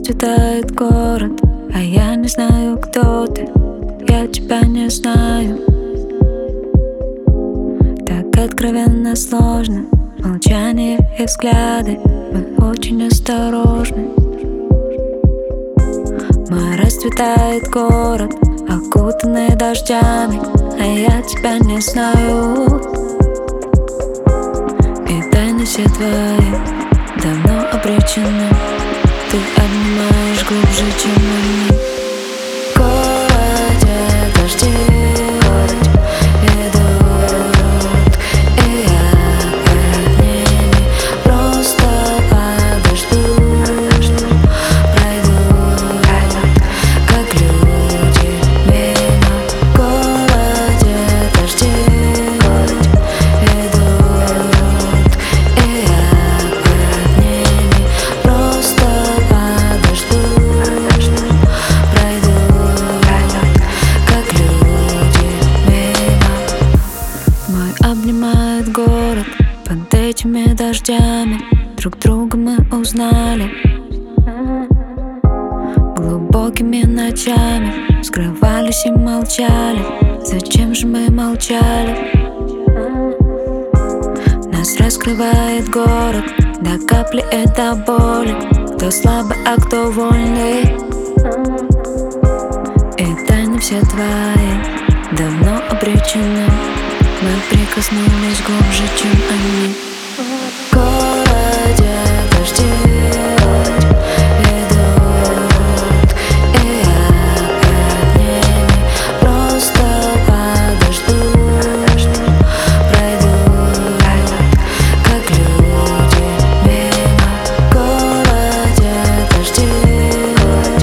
расцветает город, а я не знаю, кто ты. Я тебя не знаю. Так откровенно сложно. Молчание и взгляды, мы очень осторожны. Мой расцветает город, окутанный дождями, а я тебя не знаю. И тайны все твои давно обречены. Ты обнимаешь глубже, чем они. В городе дожди идут, и я под ними просто подожду. Пройду, как люди мимо. В городе дожди идут, и я под ними просто подожду. Пройду, как люди мимо. Мой обнимает город под этими дождями. Друг друга мы узнали глубокими ночами. Скрывались и молчали. Зачем же мы молчали? Нас раскрывает город до капли и до боли. Кто слабый, а кто вольный. И тайны все твои давно обречены. Мы прикоснулись глубже, чем они. В городе дожди идут, и я под ними просто подожду. Пройду, как люди мимо. В городе дожди идут,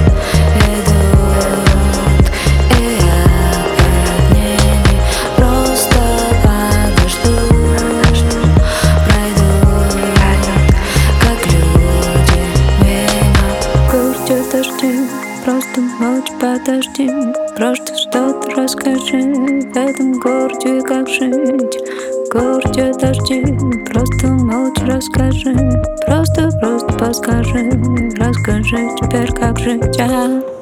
и я под ними просто подожду. Пройду, как люди мимо. В городе дожди, просто молча подожди. Просто что-то расскажи в этом городе, как жить. В городе дожди, просто молча расскажи. Просто подскажи, расскажи теперь, как жить.